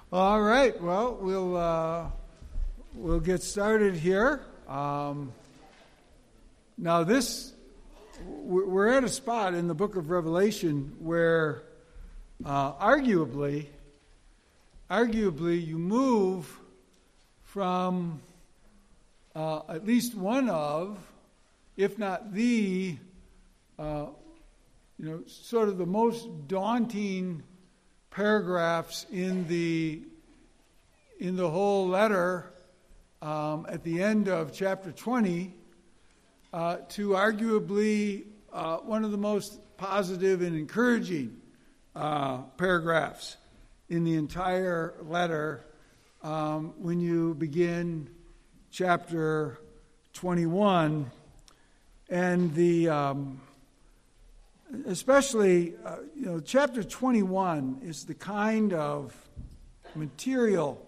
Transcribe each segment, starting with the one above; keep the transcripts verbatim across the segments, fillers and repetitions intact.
All right. Well, we'll uh, we'll get started here. Um, now, this we're at a spot in the book of Revelation where, uh, arguably, arguably, you move from uh, at least one of, if not the, uh, you know, sort of the most daunting paragraphs in the in the whole letter um, at the end of chapter twenty uh, to arguably uh, one of the most positive and encouraging uh, paragraphs in the entire letter um, when you begin chapter twenty-one. And the um, especially, uh, you know, chapter twenty-one is the kind of material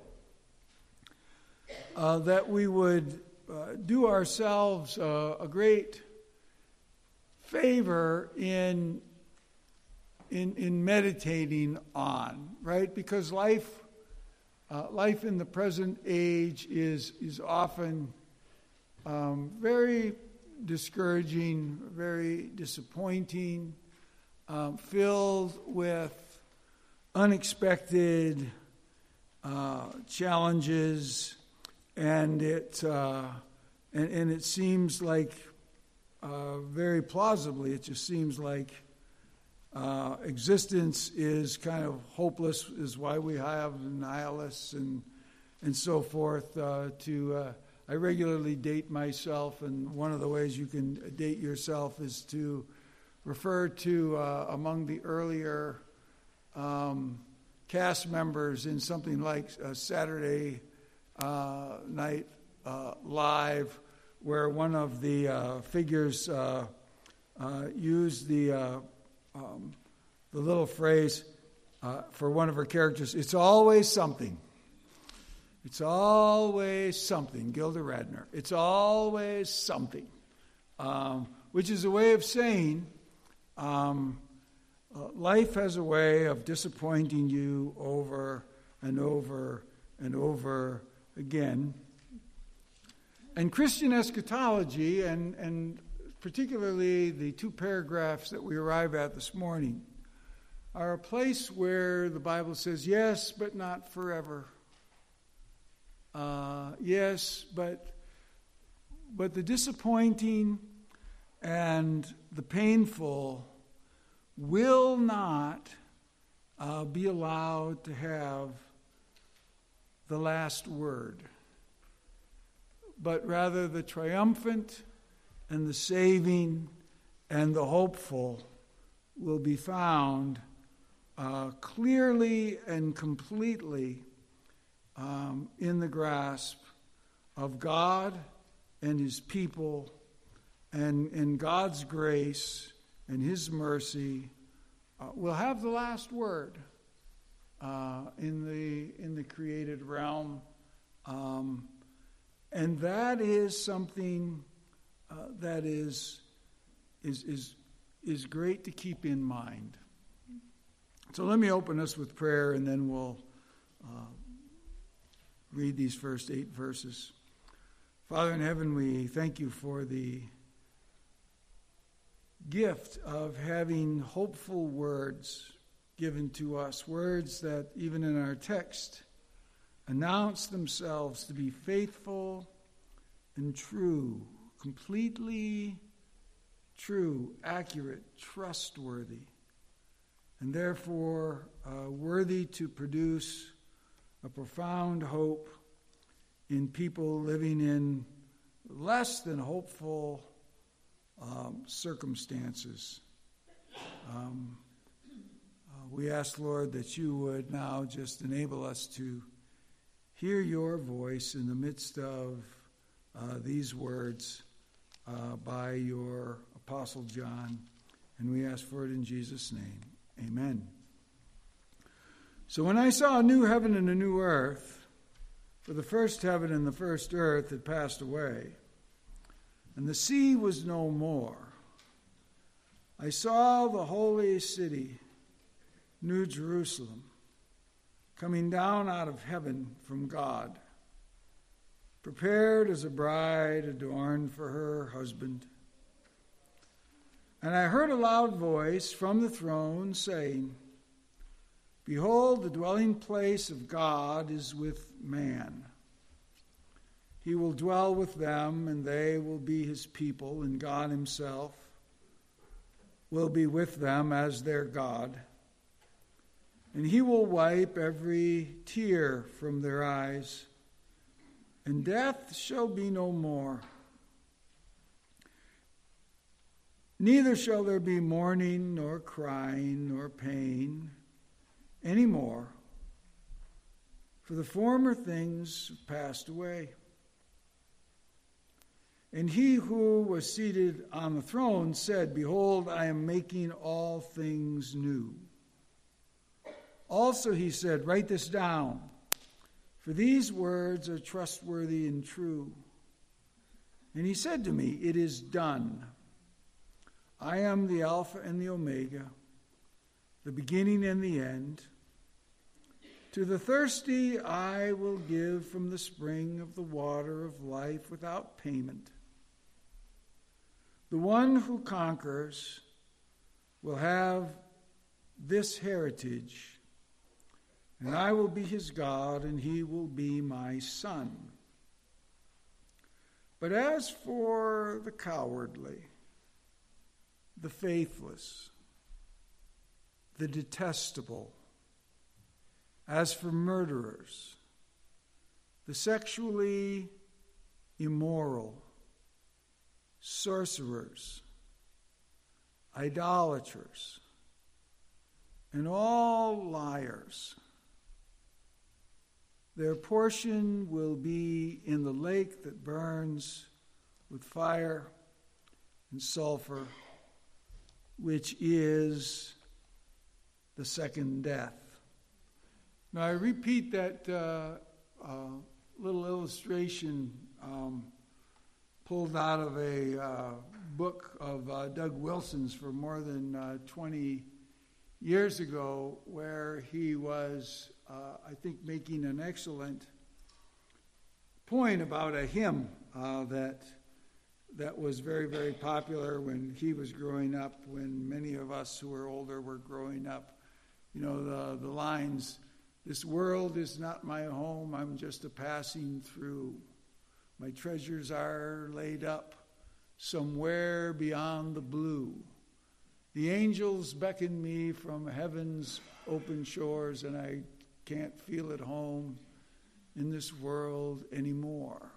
uh, that we would uh, do ourselves uh, a great favor in, in in meditating on, right? Because life, uh, life in the present age is is often um, very discouraging, very disappointing, um, filled with unexpected uh, challenges, and it uh, and, and it seems like uh, very plausibly, it just seems like uh, existence is kind of hopeless. Is why we have nihilists and and so forth uh, to. Uh, I regularly date myself, and one of the ways you can date yourself is to refer to uh, among the earlier um, cast members in something like a Saturday uh, Night uh, Live, where one of the uh, figures uh, uh, used the uh, um, the little phrase uh, for one of her characters. It's always something. It's always something, Gilda Radner. It's always something, um, which is a way of saying um, uh, life has a way of disappointing you over and over and over again. And Christian eschatology, and, and particularly the two paragraphs that we arrive at this morning, are a place where the Bible says, yes, but not forever. Uh, yes, but but the disappointing and the painful will not uh, be allowed to have the last word, but rather the triumphant and the saving and the hopeful will be found uh, clearly and completely Um, in the grasp of God and His people, and, and God's grace and His mercy uh, will have the last word uh, in the in the created realm, um, and that is something uh, that is is is is great to keep in mind. So let me open us with prayer, and then we'll Uh, read these first eight verses. Father in heaven, we thank you for the gift of having hopeful words given to us, words that even in our text announce themselves to be faithful and true, completely true, accurate, trustworthy, and therefore uh, worthy to produce a profound hope in people living in less than hopeful um, circumstances. Um, uh, we ask, Lord, that you would now just enable us to hear your voice in the midst of uh, these words uh, by your Apostle John. And we ask for it in Jesus' name. Amen. So when I saw a new heaven and a new earth, for the first heaven and the first earth had passed away, and the sea was no more, I saw the holy city, New Jerusalem, coming down out of heaven from God, prepared as a bride adorned for her husband. And I heard a loud voice from the throne saying, Behold, the dwelling place of God is with man. He will dwell with them, and they will be his people, and God himself will be with them as their God. And he will wipe every tear from their eyes, and death shall be no more. Neither shall there be mourning, nor crying, nor pain any more, for the former things have passed away. And he who was seated on the throne said, Behold, I am making all things new. Also he said, Write this down, for these words are trustworthy and true. And he said to me, It is done. I am the Alpha and the Omega, the beginning and the end. To the thirsty I will give from the spring of the water of life without payment. The one who conquers will have this heritage, and I will be his God, and he will be my son. But as for the cowardly, the faithless, the detestable, as for murderers, the sexually immoral, sorcerers, idolaters, and all liars, their portion will be in the lake that burns with fire and sulfur, which is the second death. Now, I repeat that uh, uh, little illustration um, pulled out of a uh, book of uh, Doug Wilson's for more than uh, twenty years ago, where he was, uh, I think, making an excellent point about a hymn uh, that that was very, very popular when he was growing up, when many of us who are older were growing up. You know, the, the lines, This world is not my home, I'm just a passing through. My treasures are laid up somewhere beyond the blue. The angels beckon me from heaven's open shores, and I can't feel at home in this world anymore.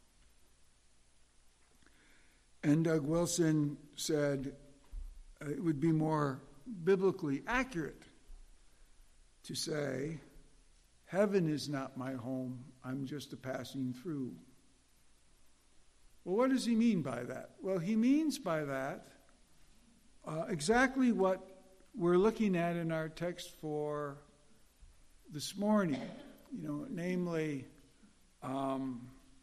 And Doug Wilson said uh, it would be more biblically accurate to say, heaven is not my home, I'm just a passing through. Well, what does he mean by that? Well, he means by that uh, exactly what we're looking at in our text for this morning, you know, namely, um,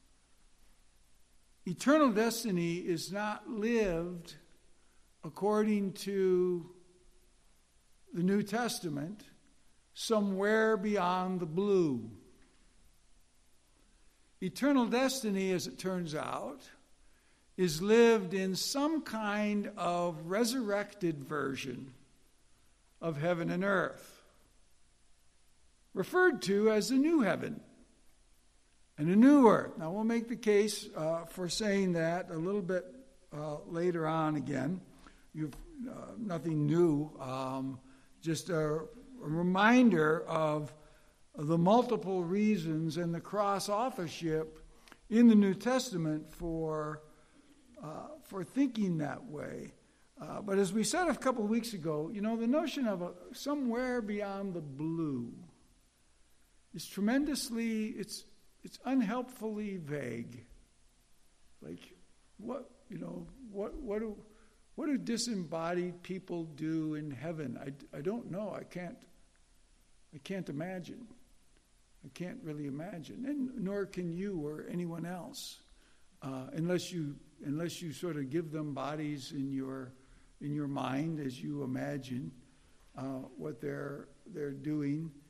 eternal destiny is not lived according to the New Testament somewhere beyond the blue. Eternal destiny, as it turns out, is lived in some kind of resurrected version of heaven and earth, referred to as the new heaven and a new earth. Now, we'll make the case uh, for saying that a little bit uh, later on again. You've uh, nothing new, um, just a, a reminder of the multiple reasons and the cross authorship in the New Testament for uh, for thinking that way. Uh, but as we said a couple of weeks ago, you know, the notion of a, somewhere beyond the blue is tremendously, it's it's unhelpfully vague. Like, what, you know, what what do what do disembodied people do in heaven? I, I don't know. I can't I can't imagine. I can't really imagine, and nor can you or anyone else, uh, unless you unless you sort of give them bodies in your in your mind as you imagine uh, what they're they're doing.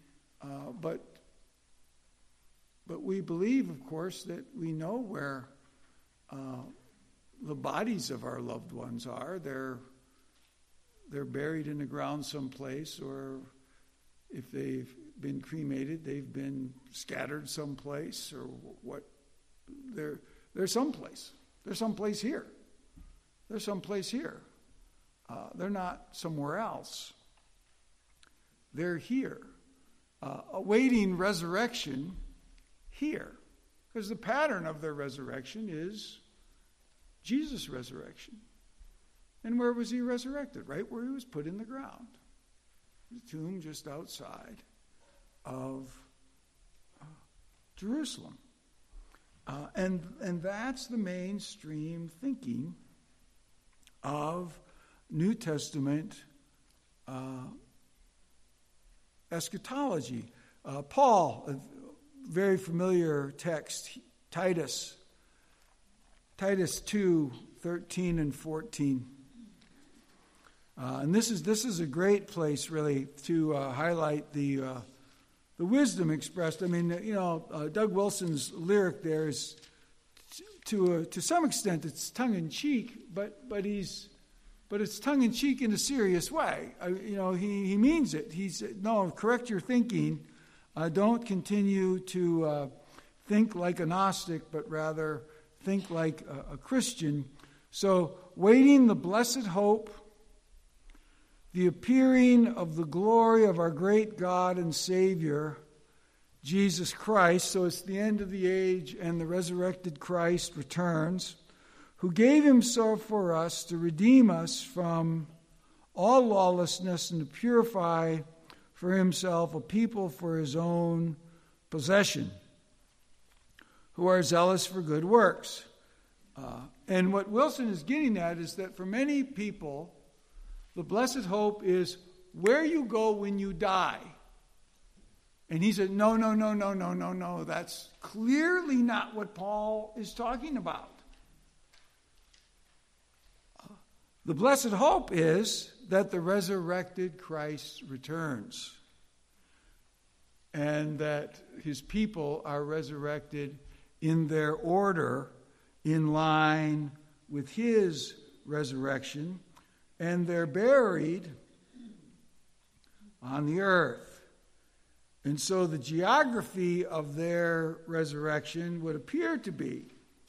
Uh, but but we believe, of course, that we know where uh, the bodies of our loved ones are. They're they're buried in the ground someplace, or if they've been cremated, they've been scattered someplace, or what. They're they're someplace. They're someplace here. They're someplace here. Uh, they're not somewhere else. They're here, uh, awaiting resurrection here. Because the pattern of their resurrection is Jesus' resurrection. And where was he resurrected? Right where he was put in the ground. The tomb just outside of uh, Jerusalem. Uh, and, and that's the mainstream thinking of New Testament uh, eschatology. Uh, Paul, a very familiar text, Titus, Titus two, thirteen and fourteen. Uh, and this is this is a great place, really, to uh, highlight the uh, the wisdom expressed. I mean, you know, uh, Doug Wilson's lyric there is, t- to a, to some extent, it's tongue in cheek, but but he's but it's tongue in cheek in a serious way. Uh, you know, he he means it. He's no, correct your thinking. Uh, don't continue to uh, think like a Gnostic, but rather think like a, a Christian. So, waiting the blessed hope, the appearing of the glory of our great God and Savior, Jesus Christ. So it's the end of the age, and the resurrected Christ returns, who gave himself for us to redeem us from all lawlessness and to purify for himself a people for his own possession, who are zealous for good works. Uh, and what Wilson is getting at is that for many people, the blessed hope is where you go when you die. And he said, no, no, no, no, no, no, no. That's clearly not what Paul is talking about. The blessed hope is that the resurrected Christ returns, and that his people are resurrected in their order, in line with his resurrection, and they're buried on the earth. And so the geography of their resurrection would appear to be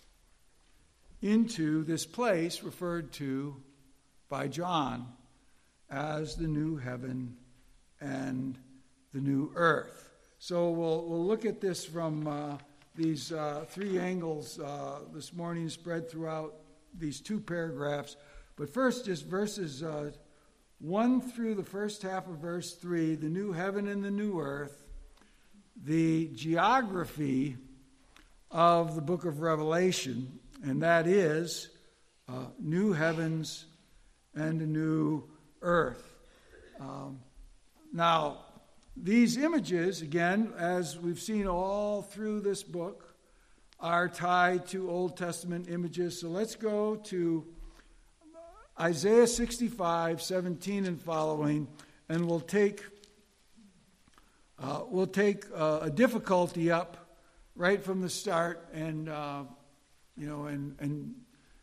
into this place referred to by John as the new heaven and the new earth. So we'll we'll look at this from uh, these uh, three angles uh, this morning, spread throughout these two paragraphs. But first, just verses uh, one through the first half of verse three, the new heaven and the new earth, the geography of the book of Revelation, and that is uh, new heavens and a new earth. Um, now, these images, again, as we've seen all through this book, are tied to Old Testament images. So let's go to Isaiah sixty-five, seventeen and following, and we'll take uh, we'll take uh, a difficulty up right from the start, and uh, you know, and and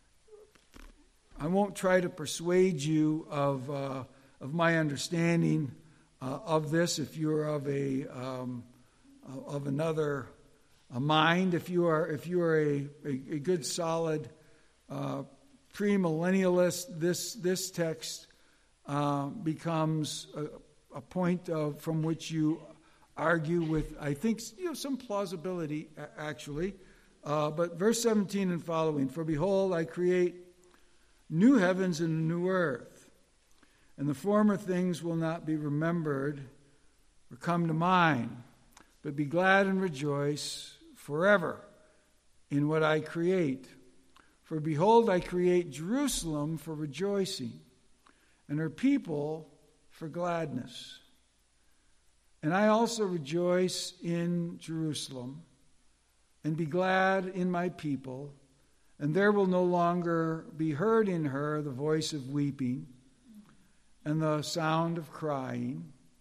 I won't try to persuade you of uh, of my understanding uh, of this. If you're of a um, of another a mind, if you are if you are a a, a good solid uh, premillennialist, this this text uh, becomes a, a point of, from which you argue with, I think, you know, some plausibility actually. Uh, but verse seventeen and following: For behold, I create new heavens and a new earth, and the former things will not be remembered or come to mind, but be glad and rejoice forever in what I create. For behold, I create Jerusalem for rejoicing, and her people for gladness. And I also rejoice in Jerusalem, and be glad in my people, and there will no longer be heard in her the voice of weeping and the sound of crying,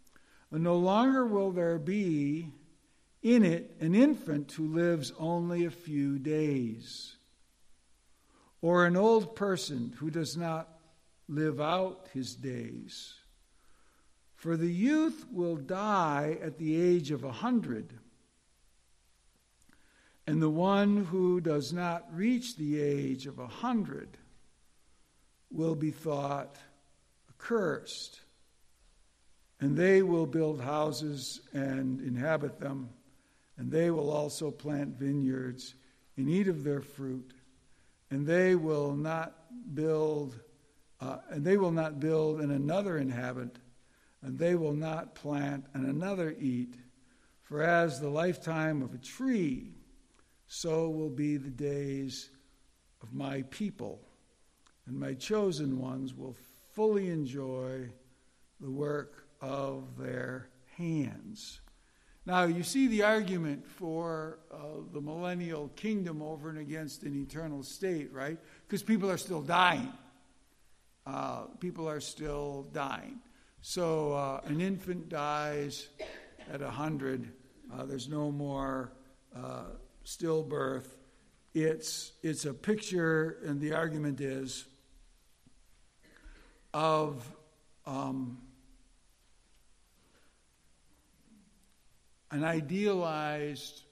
And no longer will there be in it an infant who lives only a few days, or an old person who does not live out his days. For the youth will die at the age of a hundred, and the one who does not reach the age of a hundred will be thought accursed. And they will build houses and inhabit them, and they will also plant vineyards and eat of their fruit. And they will not build, uh, and they will not build and another inhabit, and they will not plant and another eat. For as the lifetime of a tree, so will be the days of my people, and my chosen ones will fully enjoy the work of their hands. Now, you see the argument for uh, the millennial kingdom over and against an eternal state, right? Because people are still dying. Uh, people are still dying. So uh, an infant dies at a hundred. Uh, there's no more uh, stillbirth. It's it's a picture, and the argument is of um, an idealized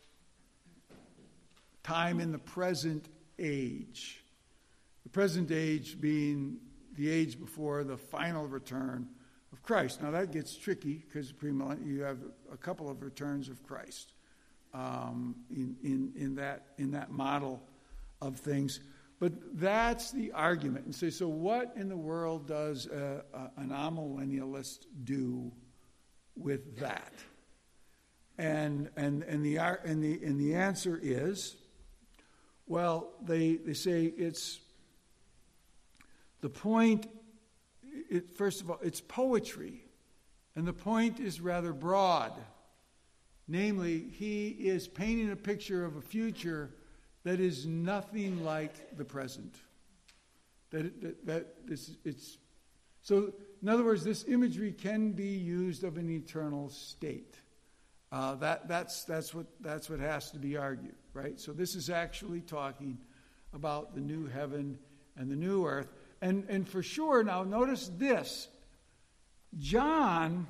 time in the present age. The present age being the age before the final return of Christ. Now that gets tricky because you have a couple of returns of Christ um, in, in, in, that, in that model of things. But that's the argument. And so, so what in the world does a, a, an amillennialist do with that? And and and the and the and the answer is, well, they they say it's the point. It, first of all, it's poetry, and the point is rather broad. Namely, he is painting a picture of a future that is nothing like the present. That that, that this it's so. In other words, this imagery can be used of an eternal state. Uh, that that's that's what that's what has to be argued, right? So this is actually talking about the new heaven and the new earth, and and for sure. Now notice this: John,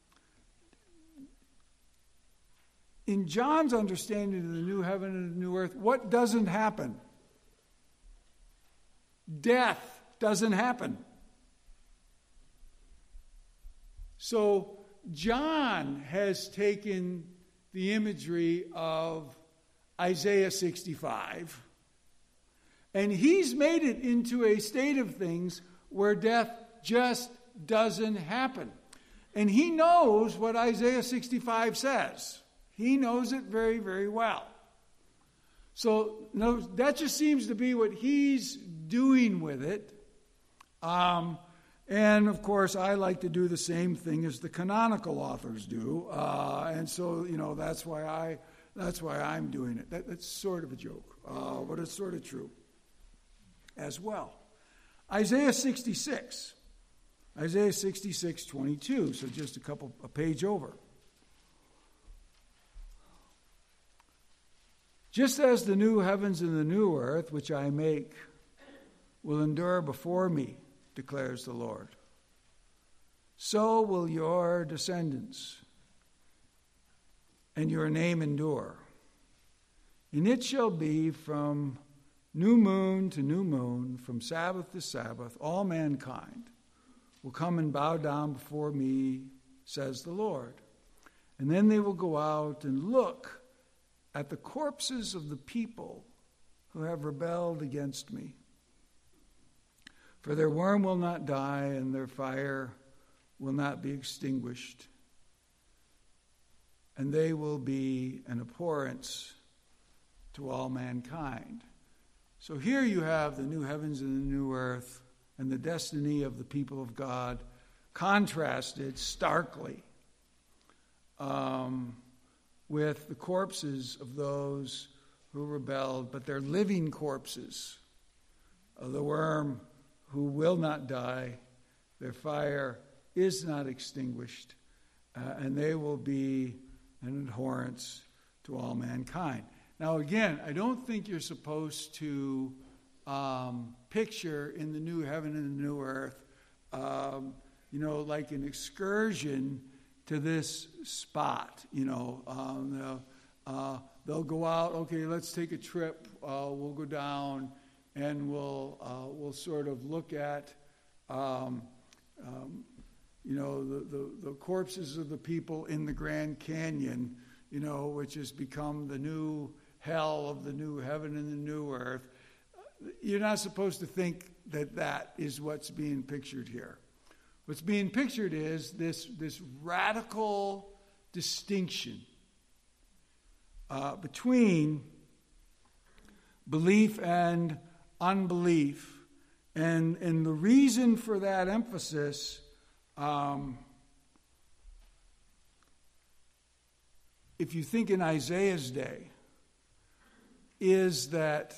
in John's understanding of the new heaven and the new earth, what doesn't happen? Death doesn't happen. So John has taken the imagery of Isaiah sixty-five, and he's made it into a state of things where death just doesn't happen. And he knows what Isaiah sixty-five says. He knows it very, very well. So no, that just seems to be what he's doing with it. Um, And, of course, I like to do the same thing as the canonical authors do. Uh, and so, you know, that's why, I, that's why I'm doing it. That, that's sort of a joke, uh, but it's sort of true as well. Isaiah sixty-six. Isaiah sixty-six, twenty-two, so just a couple, a page over. Just as the new heavens and the new earth, which I make, will endure before me, declares the Lord, so will your descendants and your name endure. And it shall be from new moon to new moon, from Sabbath to Sabbath, all mankind will come and bow down before me, says the Lord. And then they will go out and look at the corpses of the people who have rebelled against me. For their worm will not die, and their fire will not be extinguished. And they will be an abhorrence to all mankind. So here you have the new heavens and the new earth and the destiny of the people of God contrasted starkly um, with the corpses of those who rebelled, but they're living corpses of the worm who will not die, their fire is not extinguished, uh, and they will be an abhorrence to all mankind. Now, again, I don't think you're supposed to um, picture in the new heaven and the new earth, um, you know, like an excursion to this spot. You know, um, they'll, uh, they'll go out. Okay, let's take a trip. Uh, we'll go down, and we'll uh, we'll sort of look at, um, um, you know, the, the the corpses of the people in the Grand Canyon. You know, which has become the new hell of the new heaven and the new earth. You're not supposed to think that that is what's being pictured here. What's being pictured is this, this radical distinction uh, between belief and unbelief. And, and the reason for that emphasis, um, if you think in Isaiah's day, is that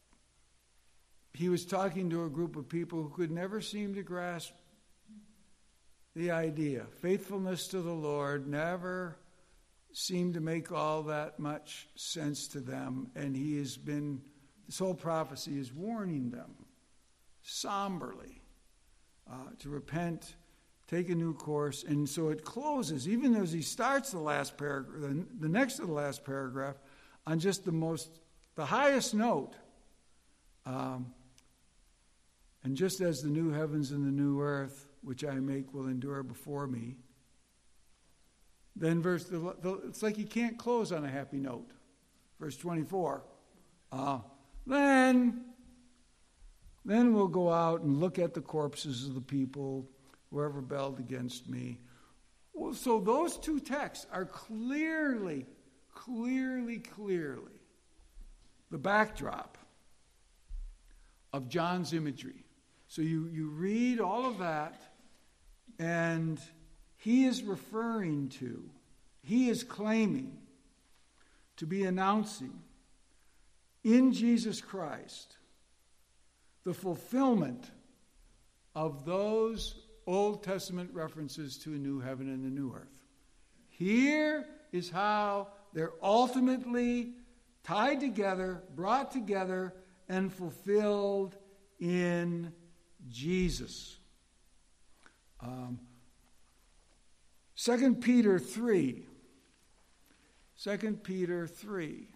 he was talking to a group of people who could never seem to grasp the idea. Faithfulness to the Lord never seemed to make all that much sense to them. And he has been, this whole prophecy is warning them somberly uh, to repent, take a new course. And so it closes, even as he starts the last paragraph, the, the next to the last paragraph, on just the most, the highest note. Um, and just as the new heavens and the new earth, which I make, will endure before me. Then verse, the, the, it's like you can't close on a happy note. Verse twenty-four. Uh, then, then we'll go out and look at the corpses of the people who have rebelled against me. Well, so those two texts are clearly, clearly, clearly the backdrop of John's imagery. So you, you read all of that, and he is referring to, he is claiming to be announcing in Jesus Christ the fulfillment of those Old Testament references to a new heaven and a new earth. Here is how they're ultimately tied together, brought together, and fulfilled in Jesus. Um, Second Peter three. Second Peter three.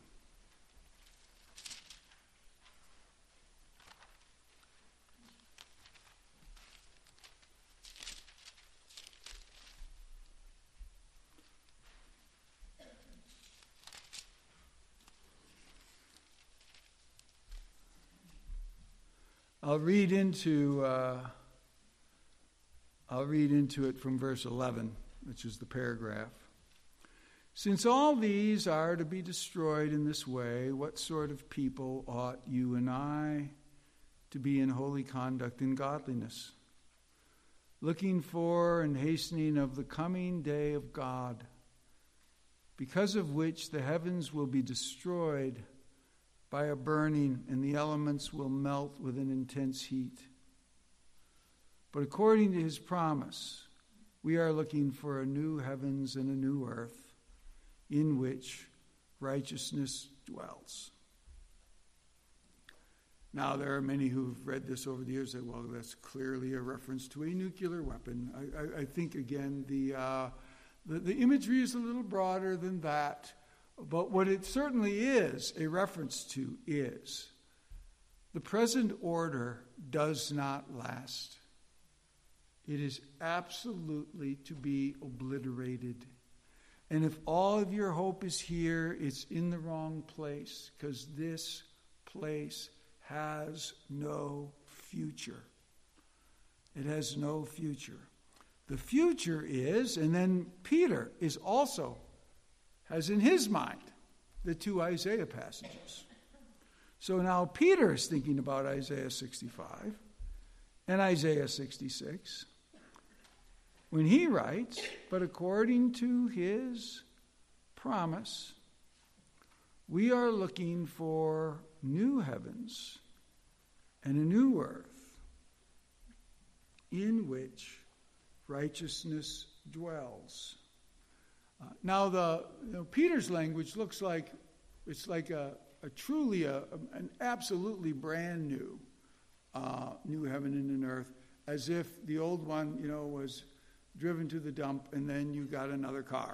I'll read into uh, I'll read into it from verse eleven, which is the paragraph. Since all these are to be destroyed in this way, what sort of people ought you and I to be in holy conduct and godliness, looking for and hastening of the coming day of God, because of which the heavens will be destroyed by a burning, and the elements will melt with an intense heat. But according to his promise, we are looking for a new heavens and a new earth in which righteousness dwells. Now, there are many who've read this over the years and said, well, that's clearly a reference to a nuclear weapon. I, I, I think, again, the, uh, the, the imagery is a little broader than that. But what it certainly is a reference to is the present order does not last. It is absolutely to be obliterated. And if all of your hope is here, it's in the wrong place, because this place has no future. It has no future. The future is, and then Peter is also has in his mind the two Isaiah passages. So now Peter is thinking about Isaiah sixty-five and Isaiah sixty-six when he writes, but according to his promise, we are looking for new heavens and a new earth in which righteousness dwells. Uh, now, the you know, Peter's language looks like it's like a, a truly a, an absolutely brand new uh, new heaven and an earth, as if the old one, you know, was driven to the dump, and then you got another car.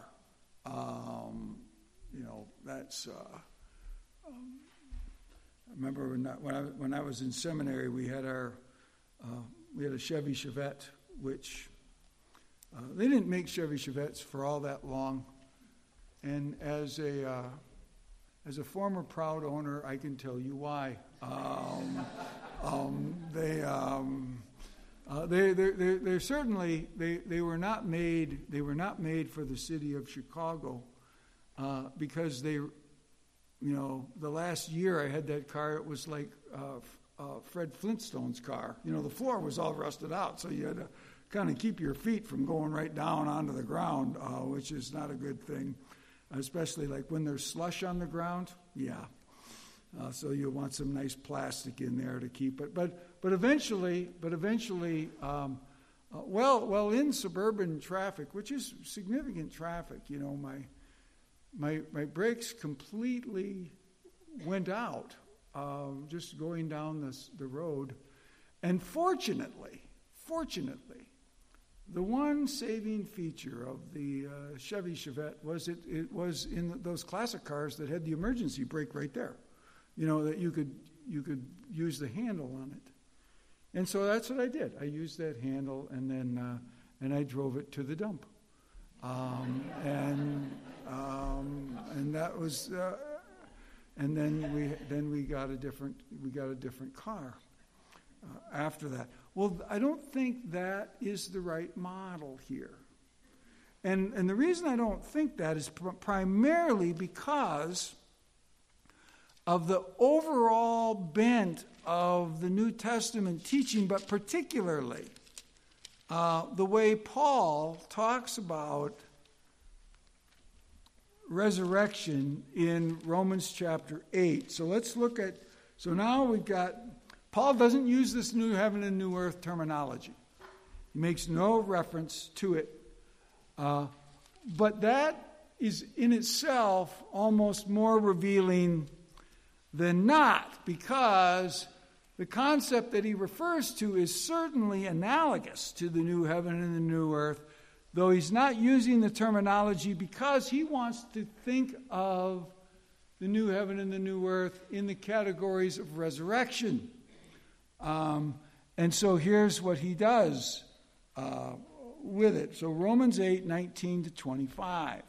Um, you know, that's. Uh, um, I remember when I, when I when I was in seminary, we had our uh, we had a Chevy Chevette, which uh, they didn't make Chevy Chevettes for all that long, and as a uh, as a former proud owner, I can tell you why. Um, um, they. Um, Uh, they, they, they, they're certainly they, they were not made. They were not made for the city of Chicago, uh, because they, you know, the last year I had that car. It was like uh, uh, Fred Flintstone's car. You know, the floor was all rusted out, so you had to kind of keep your feet from going right down onto the ground, uh, which is not a good thing, especially like when there's slush on the ground. Yeah. Uh, so you'll want some nice plastic in there to keep it. But but eventually, but eventually, um, uh, well, well, in suburban traffic, which is significant traffic, you know, my my my brakes completely went out uh, just going down this, the road. And fortunately, fortunately, the one saving feature of the uh, Chevy Chevette was it it was in those classic cars that had the emergency brake right there. You know, that you could you could use the handle on it. And so that's what I did. I used that handle, and then uh, and I drove it to the dump. Um, and um, and that was uh, and then we then we got a different we got a different car uh, after that. Well, I don't think that is the right model here. And and the reason I don't think that is pr- primarily because of the overall bent of the New Testament teaching, but particularly uh, the way Paul talks about resurrection in Romans chapter eight. So let's look at, so now we've got, Paul doesn't use this new heaven and new earth terminology. He makes no reference to it. Uh, but that is in itself almost more revealing than not, because the concept that he refers to is certainly analogous to the new heaven and the new earth, though he's not using the terminology because he wants to think of the new heaven and the new earth in the categories of resurrection. Um, and so here's what he does uh, with it. So Romans eight, nineteen to twenty-five.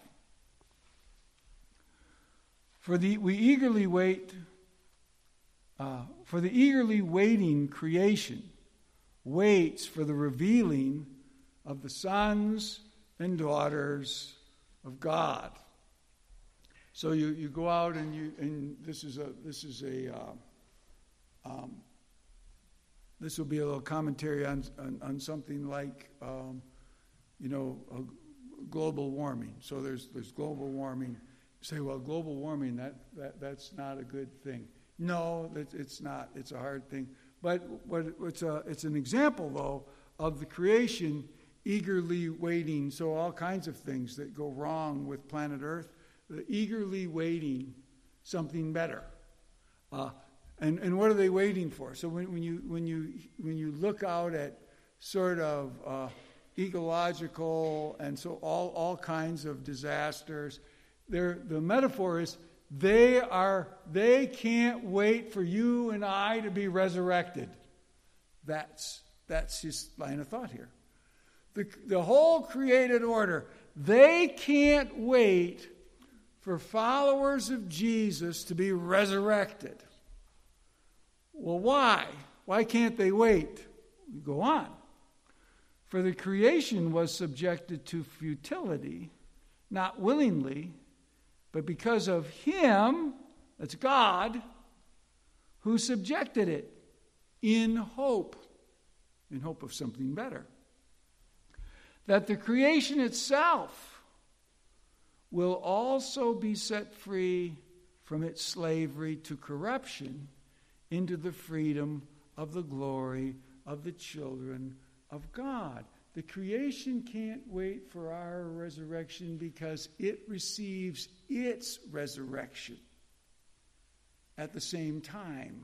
For the we eagerly wait... Uh, for the eagerly waiting creation waits for the revealing of the sons and daughters of God. So you, you go out and you and this is a this is a uh, um, this will be a little commentary on on, on something like um, you know uh, global warming. So there's there's global warming. You say, well, global warming that, that that's not a good thing. No, it's not. It's a hard thing. But, but it's, a, it's an example, though, of the creation eagerly waiting. So all kinds of things that go wrong with planet Earth, the eagerly waiting something better. Uh, and, and what are they waiting for? So when, when, you, when, you, when you look out at sort of uh, ecological and so all, all kinds of disasters, the metaphor is, They are. They can't wait for you and I to be resurrected. That's that's his line of thought here. The the whole created order. They can't wait for followers of Jesus to be resurrected. Well, why? Why can't they wait? We go on. For the creation was subjected to futility, not willingly, but because of him, that's God, who subjected it in hope, in hope of something better. That the creation itself will also be set free from its slavery to corruption into the freedom of the glory of the children of God. The creation can't wait for our resurrection because it receives its resurrection at the same time.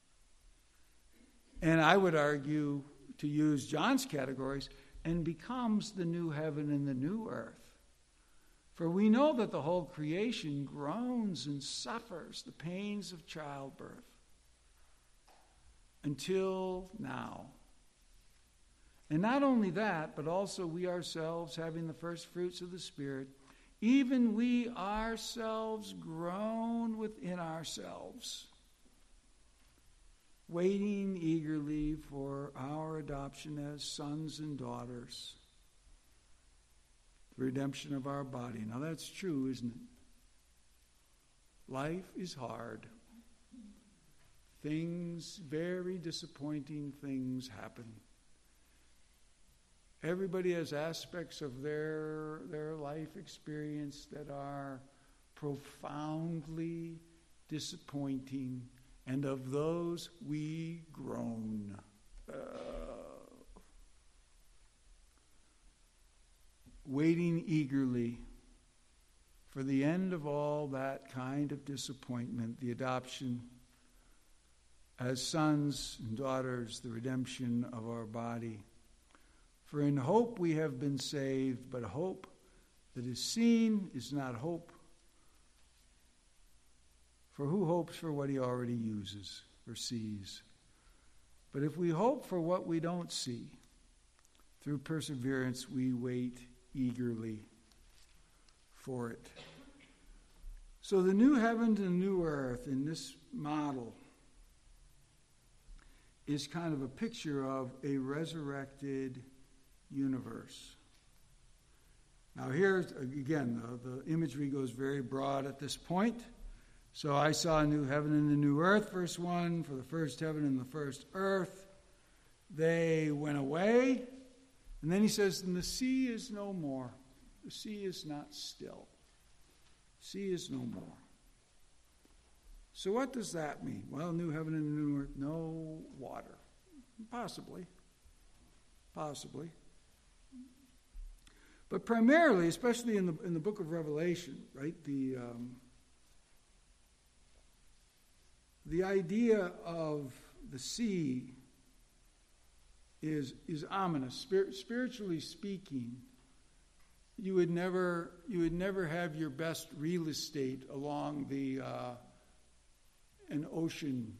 And I would argue, to use John's categories, and becomes the new heaven and the new earth. For we know that the whole creation groans and suffers the pains of childbirth until now. And not only that, but also we ourselves, having the first fruits of the Spirit, even we ourselves groan within ourselves, waiting eagerly for our adoption as sons and daughters, the redemption of our body. Now that's true, isn't it? Life is hard. Things, very disappointing things happen. Everybody has aspects of their, their life experience that are profoundly disappointing, and of those we groan. Uh, waiting eagerly for the end of all that kind of disappointment, the adoption as sons and daughters, the redemption of our body. For in hope we have been saved, but hope that is seen is not hope. For who hopes for what he already uses or sees? But if we hope for what we don't see, through perseverance we wait eagerly for it. So the new heaven and the new earth in this model is kind of a picture of a resurrected universe. Now here, again, the, the imagery goes very broad at this point. So I saw a new heaven and a new earth, verse one, for the first heaven and the first earth, they went away. And then he says, and the sea is no more. The sea is not still. The sea is no more. So what does that mean? Well, new heaven and new earth, no water. Possibly. Possibly. But primarily, especially in the in the book of Revelation, right, the um, the idea of the sea is is ominous. Spir- spiritually speaking, you would never you would never have your best real estate along the uh, an ocean,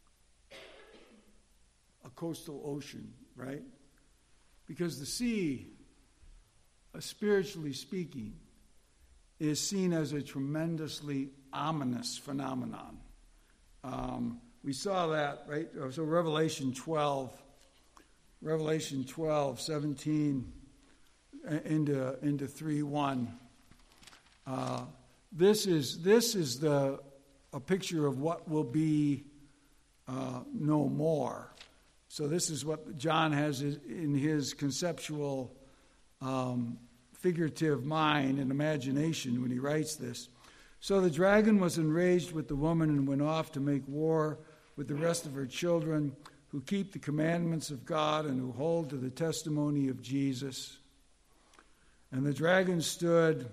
a coastal ocean, right? Because the sea, uh, spiritually speaking, is seen as a tremendously ominous phenomenon. Um, we saw that, right? So Revelation twelve, Revelation twelve, seventeen into into three one. Uh, this is this is the a picture of what will be uh, no more. So this is what John has in his conceptual, um, figurative mind and imagination when he writes this. So the dragon was enraged with the woman and went off to make war with the rest of her children who keep the commandments of God and who hold to the testimony of Jesus. And the dragon stood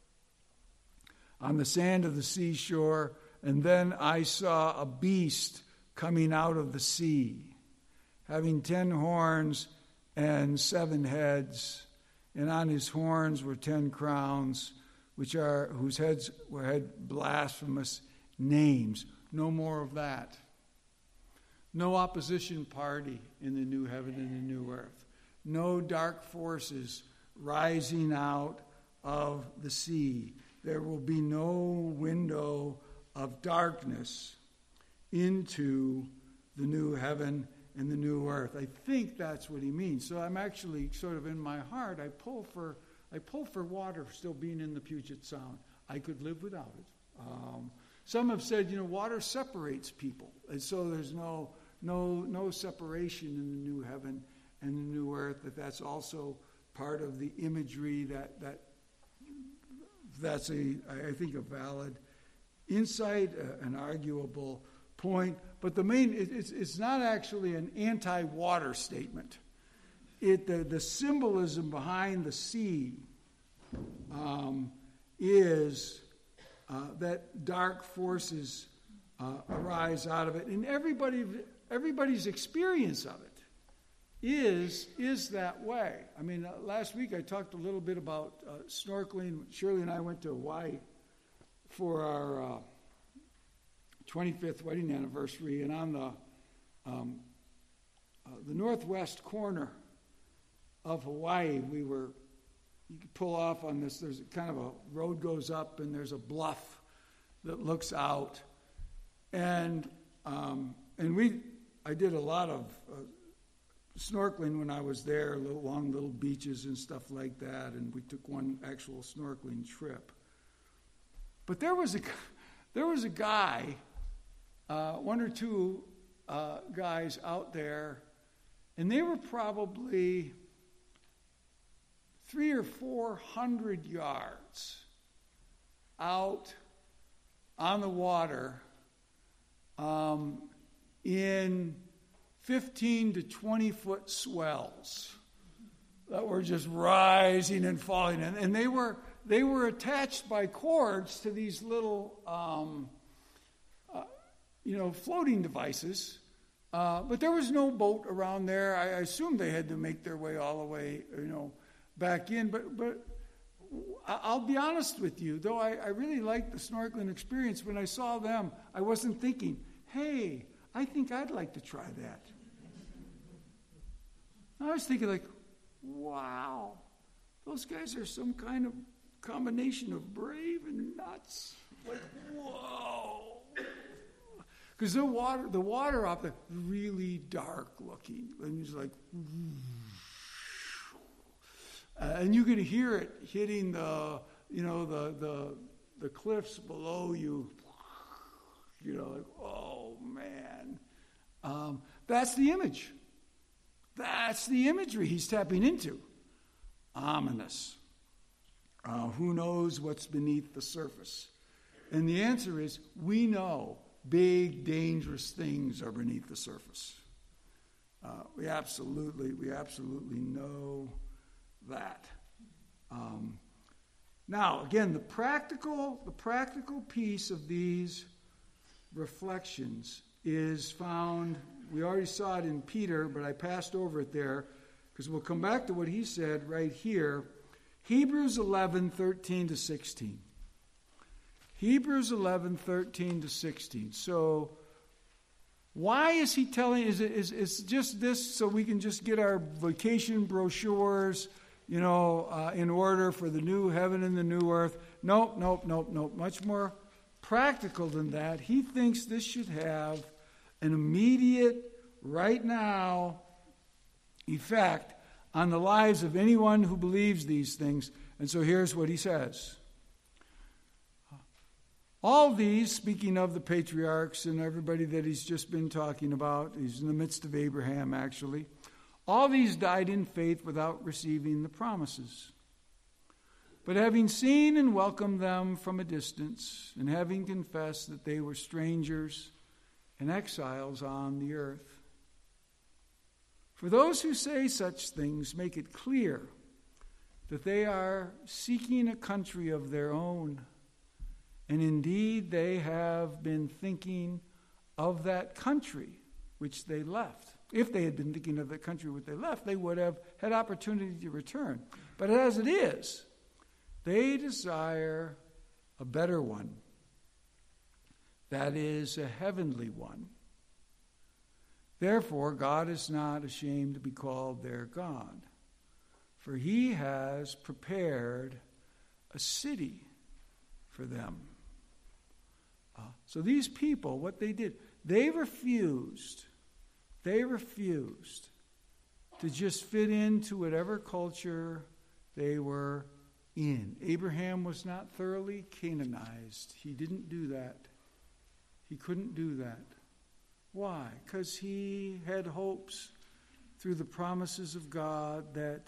on the sand of the seashore, and then I saw a beast coming out of the sea, having ten horns and seven heads, and on his horns were ten crowns, which are whose heads were had blasphemous names. No more of that. No opposition party in the new heaven and the new earth. No dark forces rising out of the sea. There will be no window of darkness into the new heaven and the new earth. I think that's what he means. So I'm actually sort of in my heart, I pull for I pull for water still being in the Puget Sound. I could live without it. Um, some have said, you know, water separates people, and so there's no no no separation in the new heaven and the new earth. That that's also part of the imagery that that that's a I think a valid insight, uh, an arguable point. But the main it, it's it's not actually an anti-water statement. it the, the symbolism behind the sea um, is uh, that dark forces uh, arise out of it. And everybody, everybody's experience of it is, is that way. I mean, uh, last week I talked a little bit about uh, snorkeling. Shirley and I went to Hawaii for our uh, twenty-fifth wedding anniversary, and on the um, uh, the northwest corner of Hawaii, we were, you could pull off on this, there's a kind of a road goes up, and there's a bluff that looks out, and um, and we, I did a lot of uh, snorkeling when I was there, little, along little beaches and stuff like that, and we took one actual snorkeling trip. But there was a, there was a guy, uh, one or two uh, guys out there, and they were probably three or four hundred yards out on the water um, in fifteen to twenty foot swells that were just rising and falling. And, and they were they were attached by cords to these little, um, uh, you know, floating devices. Uh, but there was no boat around there. I, I assume they had to make their way all the way, you know, back in. But but I'll be honest with you, though I, I really liked the snorkeling experience, when I saw them, I wasn't thinking, hey, I think I'd like to try that. I was thinking like, wow, those guys are some kind of combination of brave and nuts. Like, whoa. Because the water, the water out there, really dark looking. And it's like, uh, and you could hear it hitting the, you know, the the the cliffs below you. You know, like, oh man. Um, that's the image. That's the imagery he's tapping into. Ominous. Uh, who knows what's beneath the surface? And the answer is, we know big, dangerous things are beneath the surface. Uh, we absolutely, we absolutely know that. Um, now, again, the practical, the practical piece of these reflections is found, we already saw it in Peter, but I passed over it there, because we'll come back to what he said right here. Hebrews eleven, thirteen to sixteen. Hebrews eleven, thirteen to sixteen. So, why is he telling, is it is it's just this so we can just get our vacation brochures, you know, uh, in order for the new heaven and the new earth? Nope, nope, nope, nope. Much more practical than that. He thinks this should have an immediate, right now, effect on the lives of anyone who believes these things. And so here's what he says. All these, speaking of the patriarchs and everybody that he's just been talking about, he's in the midst of Abraham actually, all these died in faith without receiving the promises. But having seen and welcomed them from a distance, and having confessed that they were strangers and exiles on the earth. For those who say such things make it clear that they are seeking a country of their own. And indeed, they have been thinking of that country which they left. If they had been thinking of that country which they left, they would have had opportunity to return. But as it is, they desire a better one. That is, a heavenly one. Therefore, God is not ashamed to be called their God, for he has prepared a city for them. Uh, so these people, what they did, they refused, they refused to just fit into whatever culture they were in. Abraham was not thoroughly Canaanized. He didn't do that. He couldn't do that. Why? Because he had hopes through the promises of God that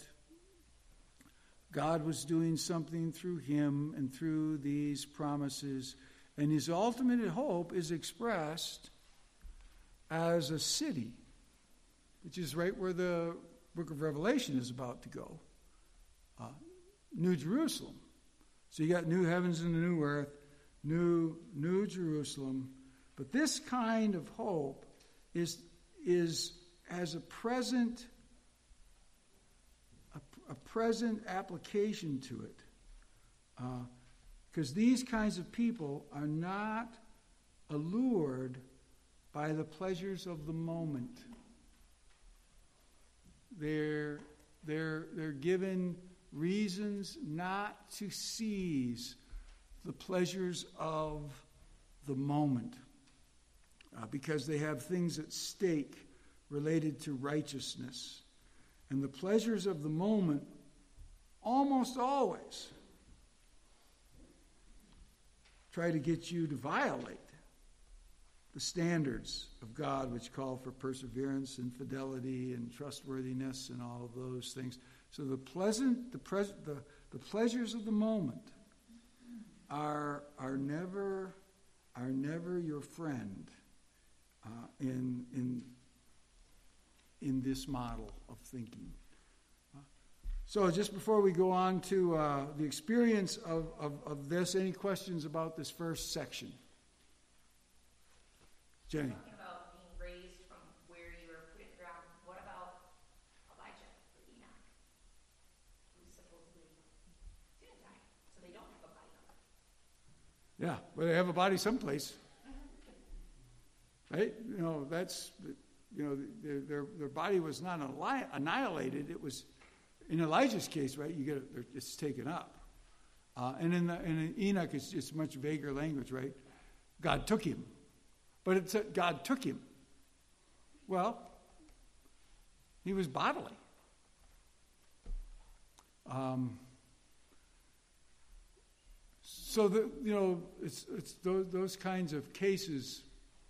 God was doing something through him and through these promises. And his ultimate hope is expressed as a city, which is right where the book of Revelation is about to go. Uh, New Jerusalem. So you got new heavens and a new earth, new new Jerusalem. But this kind of hope is is has a present a, a present application to it, because uh, these kinds of people are not allured by the pleasures of the moment. They're they're they're given reasons not to seize the pleasures of the moment, uh, because they have things at stake related to righteousness. And the pleasures of the moment almost always try to get you to violate the standards of God, which call for perseverance and fidelity and trustworthiness and all of those things. So the pleasant, the pres- the, the pleasures of the moment are are never are never your friend uh, in in in this model of thinking. Uh, so just before we go on to uh, the experience of, of, of this, any questions about this first section? Jenny. Talking about being raised from where you were put in the ground, what about Elijah or Enoch, who supposedly didn't die, so they don't have a body number? Yeah, but they have a body someplace. Right? You know, that's, you know, their their, their body was not annihilated. It was, in Elijah's case, right, you get it, it's taken up. Uh, and in, the, in Enoch, it's, it's much vaguer language, right? God took him. But it said God took him. Well, he was bodily. Um, so the you know it's it's those those kinds of cases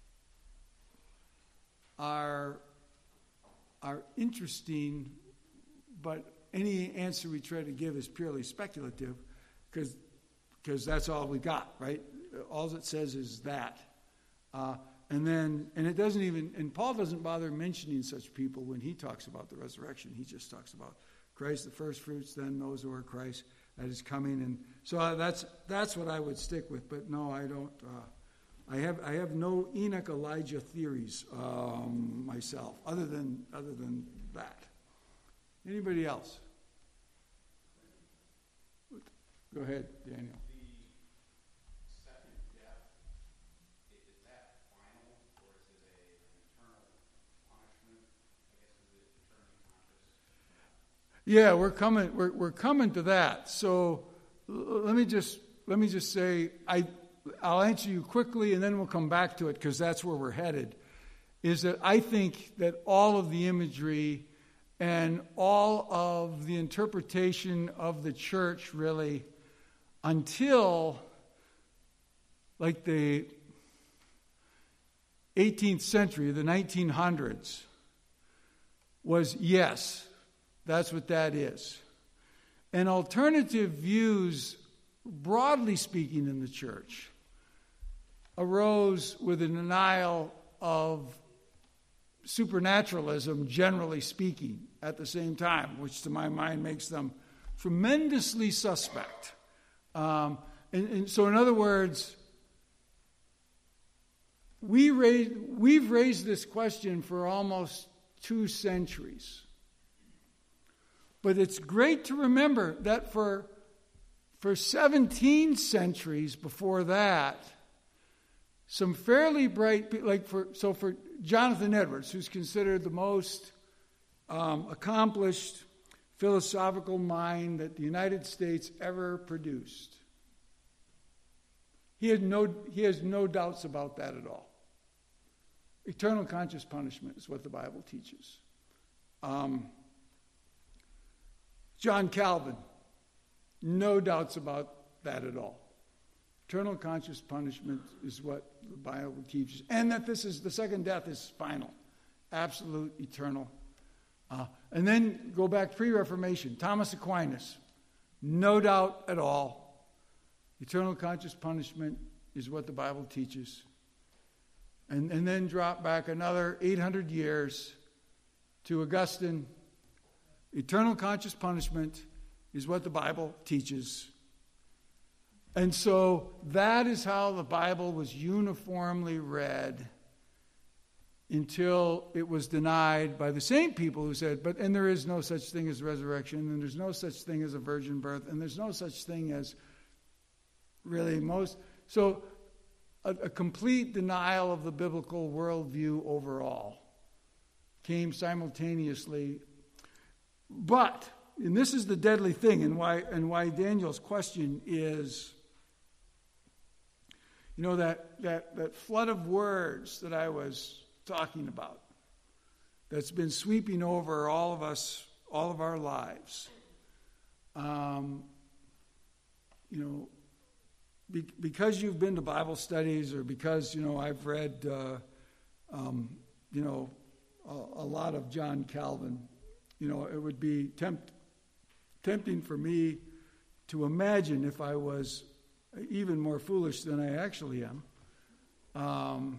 are are interesting, but any answer we try to give is purely speculative, because because that's all we got, right? All it says is that. Uh, and then, and it doesn't even, and Paul doesn't bother mentioning such people when he talks about the resurrection. He just talks about Christ, the first fruits, then those who are Christ, that is coming. And so uh, that's that's what I would stick with. But no, I don't. Uh, I have I have no Enoch Elijah theories um, myself, other than other than that. Anybody else? Go ahead, Daniel. Yeah, we're coming. We're we're coming to that. So let me just let me just say I I'll answer you quickly, and then we'll come back to it because that's where we're headed. Is that I think that all of the imagery and all of the interpretation of the church really, until like the eighteenth century, the nineteen hundreds, was yes. That's what that is. And alternative views, broadly speaking, in the church, arose with a denial of supernaturalism, generally speaking, at the same time, which to my mind makes them tremendously suspect. Um, and, and so, in other words, we raised, we've raised this question for almost two centuries. But it's great to remember that for, for seventeen centuries before that, some fairly bright, like for, so for Jonathan Edwards, who's considered the most um, accomplished philosophical mind that the United States ever produced, he had no, he has no doubts about that at all. Eternal conscious punishment is what the Bible teaches. Um, John Calvin, no doubts about that at all. Eternal conscious punishment is what the Bible teaches. And that this is, the second death is final. Absolute, eternal. Uh, and then go back pre-Reformation. Thomas Aquinas, no doubt at all. Eternal conscious punishment is what the Bible teaches. And, and then drop back another eight hundred years to Augustine, Eternal conscious punishment is what the Bible teaches. And so that is how the Bible was uniformly read until it was denied by the same people who said, but, and there is no such thing as resurrection, and there's no such thing as a virgin birth, and there's no such thing as really most. So a, a complete denial of the biblical worldview overall came simultaneously. But, and this is the deadly thing, and why, and why Daniel's question is, you know, that, that, that flood of words that I was talking about, that's been sweeping over all of us, all of our lives. Um, you know, be, because you've been to Bible studies, or because, you know, I've read, uh, um, you know, a, a lot of John Calvin, you know, it would be tempt, tempting for me to imagine if I was even more foolish than I actually am. Um,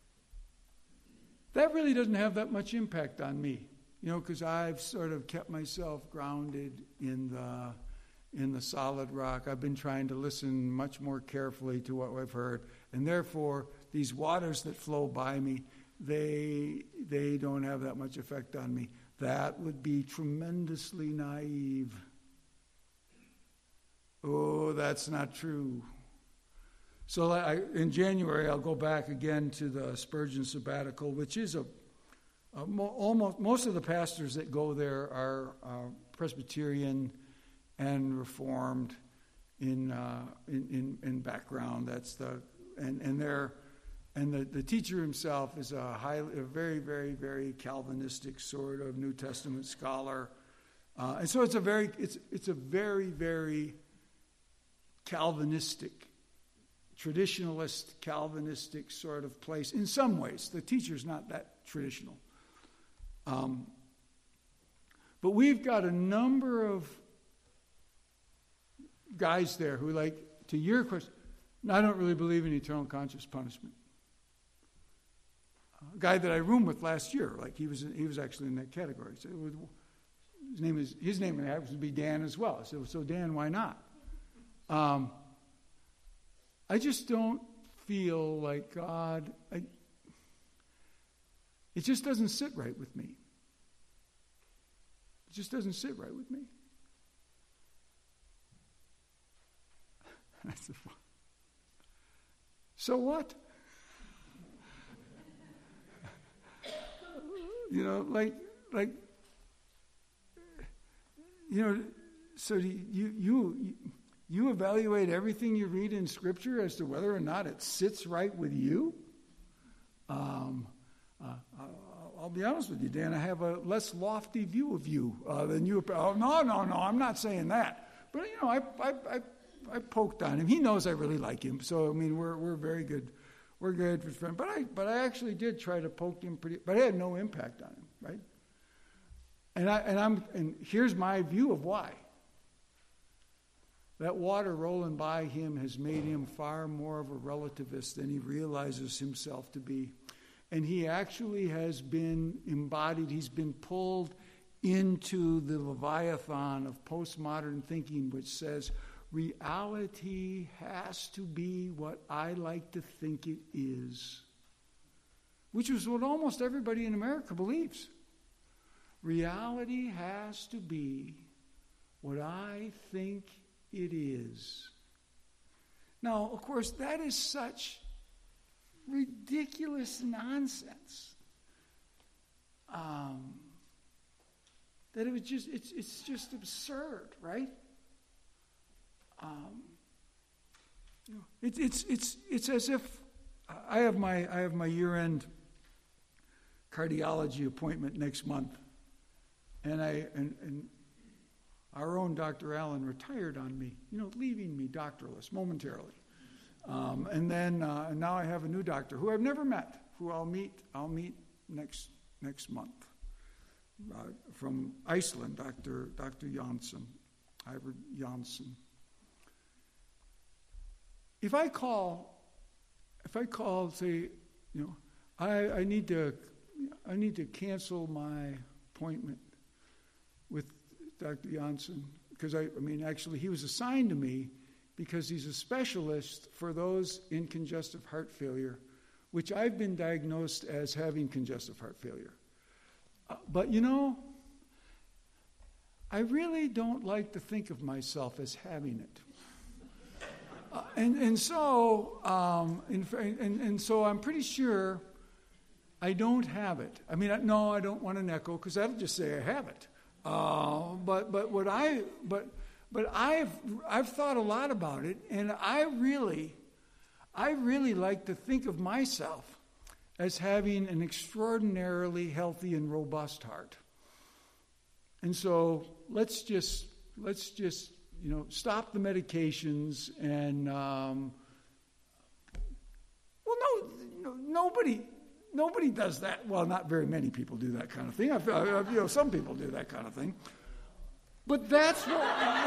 that really doesn't have that much impact on me, you know, because I've sort of kept myself grounded in the in the solid rock. I've been trying to listen much more carefully to what I've heard, and therefore these waters that flow by me, they they don't have that much effect on me. That would be tremendously naive. Oh, that's not true. So I, in January, I'll go back again to the Spurgeon sabbatical, which is a, a mo- almost most of the pastors that go there are uh, Presbyterian and Reformed in, uh, in in in background. That's the and and they're and the, the teacher himself is a highly, a very very very Calvinistic sort of New Testament scholar, uh, and so it's a very it's it's a very very Calvinistic, traditionalist, Calvinistic sort of place. In some ways, the teacher's not that traditional. Um, but we've got a number of guys there who, like, to your question, I don't really believe in eternal conscious punishment. A guy that I roomed with last year, like he was he was actually in that category. So it was, his name is his name happens to be Dan as well. So so Dan, why not? Um, I just don't feel like God, I, it just doesn't sit right with me. It just doesn't sit right with me. So what? You know, like, like, you know, so do you, you, you You evaluate everything you read in Scripture as to whether or not it sits right with you? Um, uh, I'll, I'll be honest with you, Dan. I have a less lofty view of you uh, than you. Oh, no, no, no. I'm not saying that. But you know, I, I, I, I poked on him. He knows I really like him. So I mean, we're we're very good. We're good friends. But I but I actually did try to poke him pretty. But I had no impact on him, right? And I and I'm and here's my view of why. That water rolling by him has made him far more of a relativist than he realizes himself to be. And he actually has been embodied, he's been pulled into the Leviathan of postmodern thinking, which says reality has to be what I like to think it is, which is what almost everybody in America believes. Reality has to be what I think it is. Now, of course, that is such ridiculous nonsense um, that it was just it's it's just absurd, right? Um, you know, it, it's it's it's as if I have my I have my year-end cardiology appointment next month, and I and. and Our own Doctor Allen retired on me, you know, leaving me doctorless momentarily. Um, and then uh, and now I have a new doctor who I've never met, who I'll meet. I'll meet next next month uh, from Iceland, Doctor Doctor Jansson, Ivar Jansson. If I call, if I call, say, you know, I, I need to I need to cancel my appointment with Doctor Janssen, because I, I mean, actually, he was assigned to me because he's a specialist for those in congestive heart failure, which I've been diagnosed as having congestive heart failure. Uh, but you know, I really don't like to think of myself as having it. Uh, and, and so, um, and, and, and so I'm pretty sure I don't have it. I mean, no, I don't want an echo because that'll just say I have it. Uh, but but what I but but I've I've thought a lot about it, and I really I really like to think of myself as having an extraordinarily healthy and robust heart. And so let's just let's just you know stop the medications and um, well no, no nobody. Nobody does that. Well, not very many people do that kind of thing. I, I, you know, some people do that kind of thing. But that's what.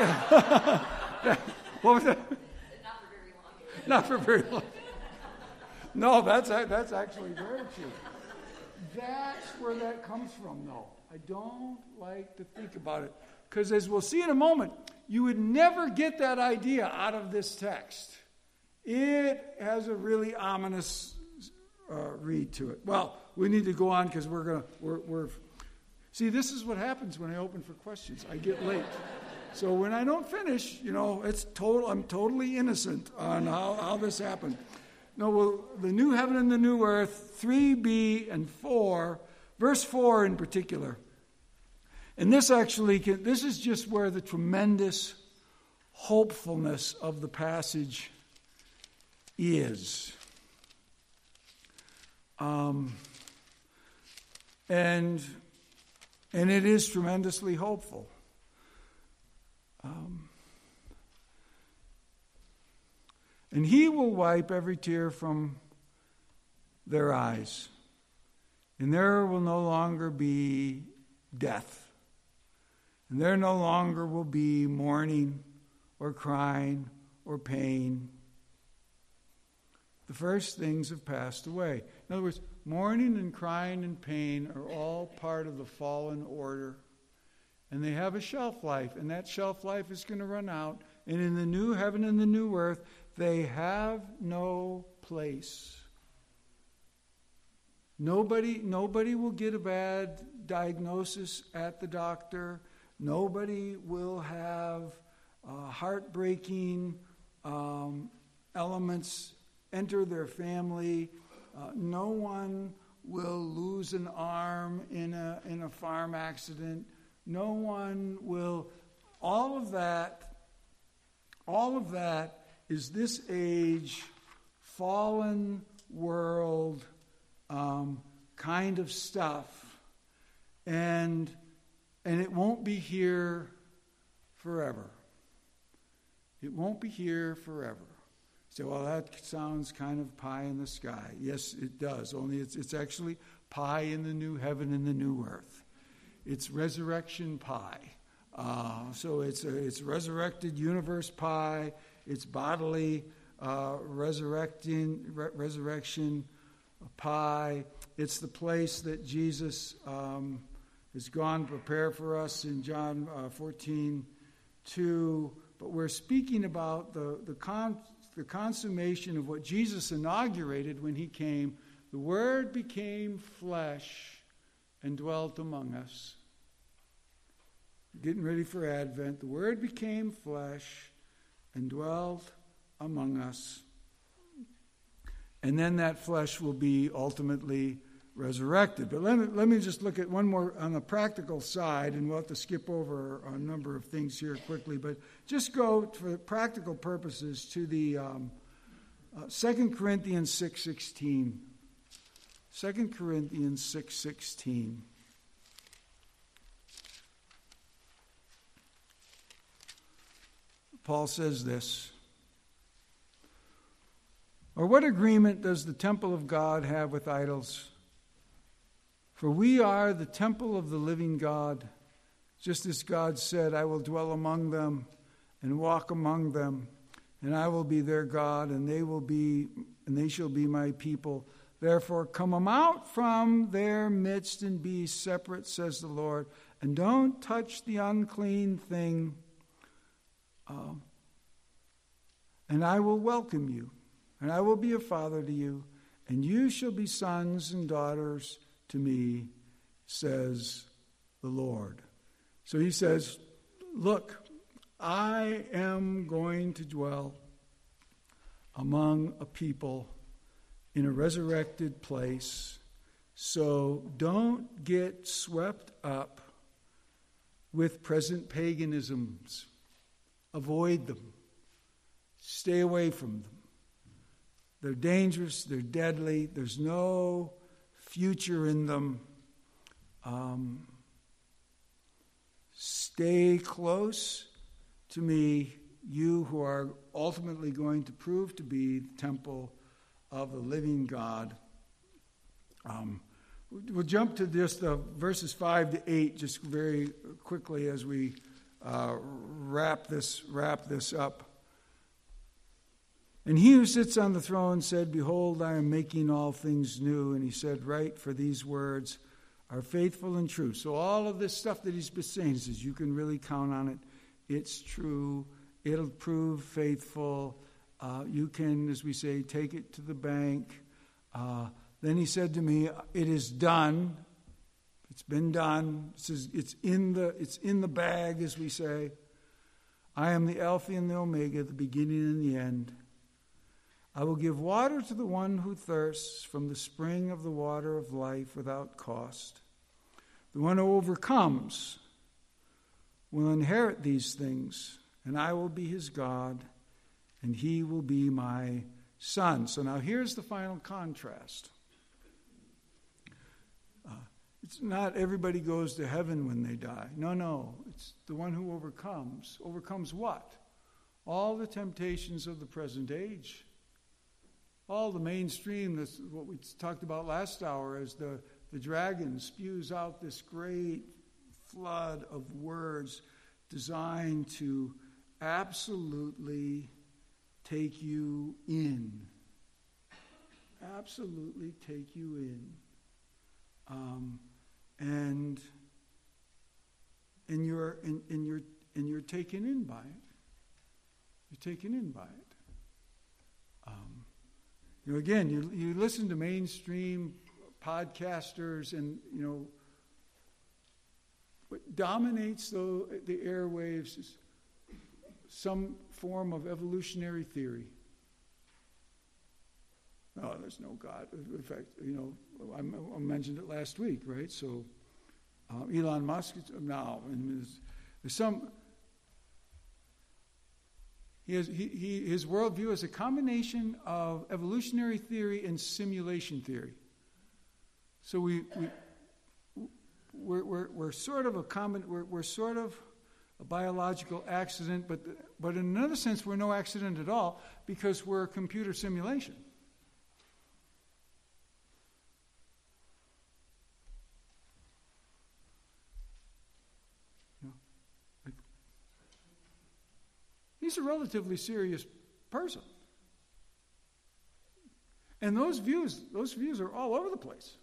What was that? Not for very long. Not for very long. No, that's that's actually very true. That's where that comes from, though. I don't like to think about it because, as we'll see in a moment, you would never get that idea out of this text. It has a really ominous Uh, read to it. Well, we need to go on because we're gonna we're, we're see this is what happens when I open for questions. I get late, so when I don't finish, you know, it's total. I'm totally innocent on how, how this happened. No, well, the new heaven and the new earth, three B and four, verse four in particular, and this actually can, this is just where the tremendous hopefulness of the passage is. Um, and and it is tremendously hopeful. Um, and he will wipe every tear from their eyes, and there will no longer be death, and there no longer will be mourning or crying or pain. The first things have passed away. In other words, mourning and crying and pain are all part of the fallen order. And they have a shelf life, and that shelf life is going to run out. And in the new heaven and the new earth, they have no place. Nobody, nobody will get a bad diagnosis at the doctor. Nobody will have uh, heartbreaking um, elements enter their family. Uh, no one will lose an arm in a in a farm accident. No one will. All of that, all of that is this age, fallen world um, kind of stuff, and and it won't be here forever. It won't be here forever. So, well, that sounds kind of pie in the sky. Yes, it does. Only it's it's actually pie in the new heaven and the new earth. It's resurrection pie. Uh, so it's a, it's resurrected universe pie. It's bodily uh, resurrecting re- resurrection pie. It's the place that Jesus um, has gone to prepare for us in John uh, fourteen two. But we're speaking about the the con. the consummation of what Jesus inaugurated when he came. The Word became flesh and dwelt among us. Getting ready for Advent. The Word became flesh and dwelt among us. And then that flesh will be ultimately resurrected. But let me, let me just look at one more on the practical side, and we'll have to skip over a number of things here quickly. But just go, for practical purposes, to the um, uh, Second Corinthians six sixteen. Second Corinthians six sixteen. Paul says this. Or what agreement does the temple of God have with idols? For we are the temple of the living God, just as God said, I will dwell among them and walk among them, and I will be their God, and they will be, and they shall be my people. Therefore, come out from their midst and be separate, says the Lord, and don't touch the unclean thing, uh, and I will welcome you, and I will be a father to you, and you shall be sons and daughters to me, says the Lord. So he says, look, I am going to dwell among a people in a resurrected place, so don't get swept up with present paganisms. Avoid them. Stay away from them. They're dangerous, they're deadly, there's no future in them. Um, stay close to me, you who are ultimately going to prove to be the temple of the living God. Um, we'll jump to just the verses five to eight just very quickly as we uh, wrap this wrap this up. And he who sits on the throne said, behold, I am making all things new. And he said, write, for these words are faithful and true. So all of this stuff that he's been saying, he says, you can really count on it. It's true. It'll prove faithful. Uh, you can, as we say, take it to the bank. Uh, then he said to me, it is done. It's been done. It says, it's in the, it's in the bag, as we say. I am the Alpha and the Omega, the beginning and the end. I will give water to the one who thirsts from the spring of the water of life without cost. The one who overcomes will inherit these things, and I will be his God, and he will be my son. So now here's the final contrast. Uh, it's not everybody goes to heaven when they die. No, no. It's the one who overcomes. Overcomes what? All the temptations of the present age. All the mainstream, this, what we talked about last hour, as the, the dragon spews out this great flood of words designed to absolutely take you in. Absolutely take you in. Um, and and you're and, and you're and you're taken in by it. You're taken in by it. Um, You know, again, you you listen to mainstream podcasters, and you know what dominates the the airwaves is some form of evolutionary theory. Oh, there's no God. In fact, you know, I, I mentioned it last week, right? So uh, Elon Musk now, and there's, there's some. He has, he, he, his worldview is a combination of evolutionary theory and simulation theory. So we, we we're, we're, we're sort of a common, we're, we're sort of a biological accident, but but in another sense, we're no accident at all because we're a computer simulation. He's a relatively serious person. And those views, those views are all over the place.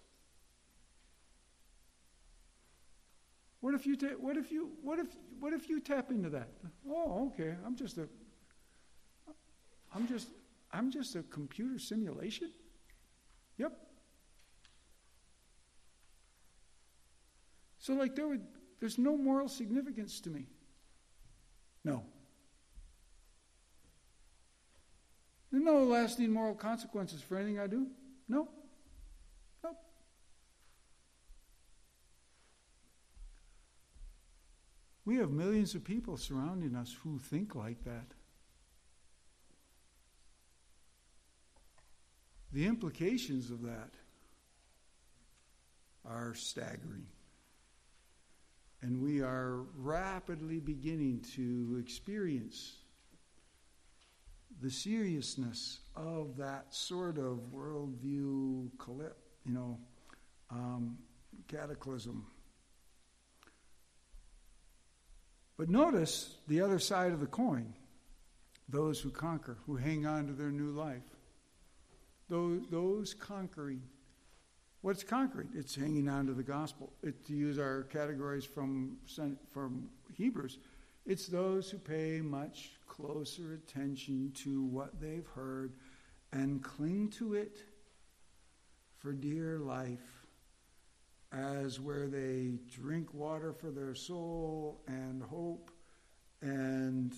What if you ta- what if you what if what if you tap into that? Oh, okay. I'm just a I'm just I'm just a computer simulation? Yep. So like there would there's no moral significance to me. No. There's no lasting moral consequences for anything I do. No. Nope. We have millions of people surrounding us who think like that. The implications of that are staggering. And we are rapidly beginning to experience the seriousness of that sort of worldview, you know, um, cataclysm. But notice the other side of the coin. Those who conquer, who hang on to their new life. Those, those conquering What's concrete? It's hanging on to the gospel. It, to use our categories from, from Hebrews, it's those who pay much closer attention to what they've heard and cling to it for dear life, as where they drink water for their soul and hope. And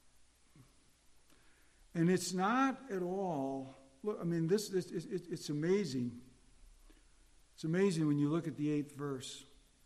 and it's not at all, look, I mean, this, this it, it's amazing. It's amazing when you look at the eighth verse,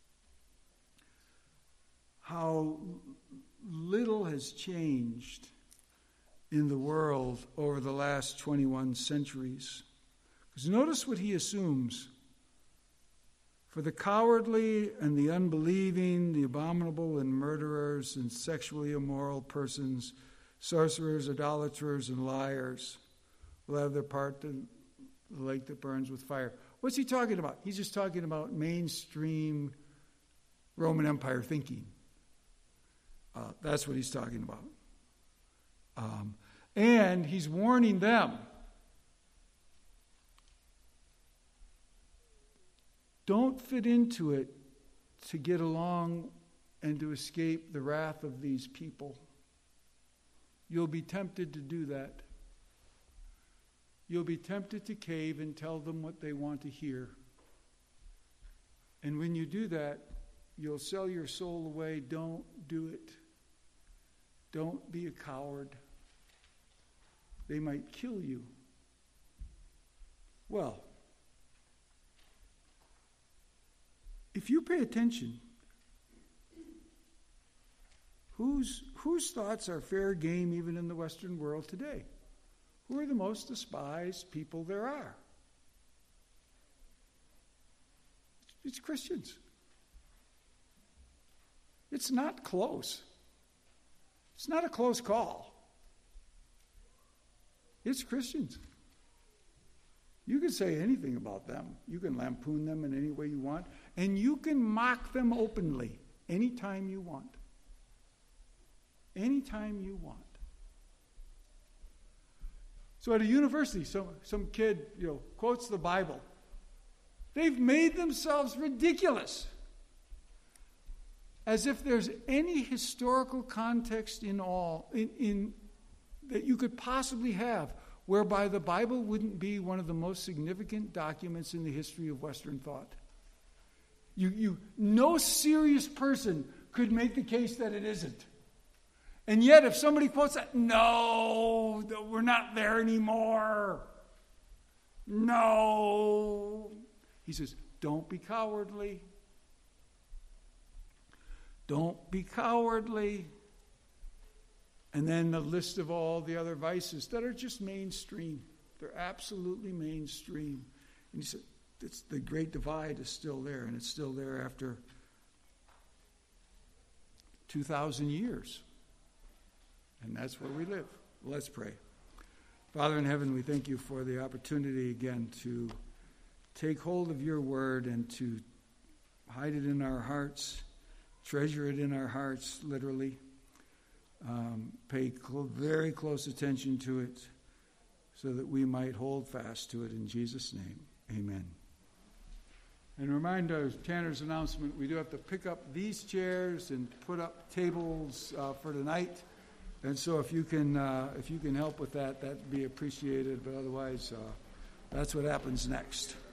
how little has changed in the world over the last twenty-one centuries. Because notice what he assumes. For the cowardly and the unbelieving, the abominable and murderers and sexually immoral persons, sorcerers, idolaters, and liars will have their part in the lake that burns with fire. What's he talking about? He's just talking about mainstream Roman Empire thinking. Uh, that's what he's talking about. Um, and he's warning them. Don't fit into it to get along and to escape the wrath of these people. You'll be tempted to do that. You'll be tempted to cave and tell them what they want to hear. And when you do that, you'll sell your soul away. Don't do it. Don't be a coward. They might kill you. Well, if you pay attention, whose, whose thoughts are fair game even in the Western world today? Who are the most despised people there are? It's Christians. It's not close. It's not a close call. It's Christians. You can say anything about them. You can lampoon them in any way you want. And you can mock them openly anytime you want. Anytime you want. So at a university, some, some kid, you know, quotes the Bible. They've made themselves ridiculous. As if there's any historical context in all, in, in that you could possibly have, whereby the Bible wouldn't be one of the most significant documents in the history of Western thought. You, you, no serious person could make the case that it isn't. And yet, if somebody quotes that, no, we're not there anymore. No. He says, don't be cowardly. Don't be cowardly. And then the list of all the other vices that are just mainstream. They're absolutely mainstream. And he said, it's, the great divide is still there, and it's still there after two thousand years. And that's where we live. Let's pray. Father in heaven, we thank you for the opportunity again to take hold of your word and to hide it in our hearts, treasure it in our hearts, literally. Um, pay cl- very close attention to it so that we might hold fast to it in Jesus' name. Amen. And remind us, Tanner's announcement, we do have to pick up these chairs and put up tables uh, for tonight. And so if you can uh, if you can help with that, that'd be appreciated. But otherwise, uh, that's what happens next.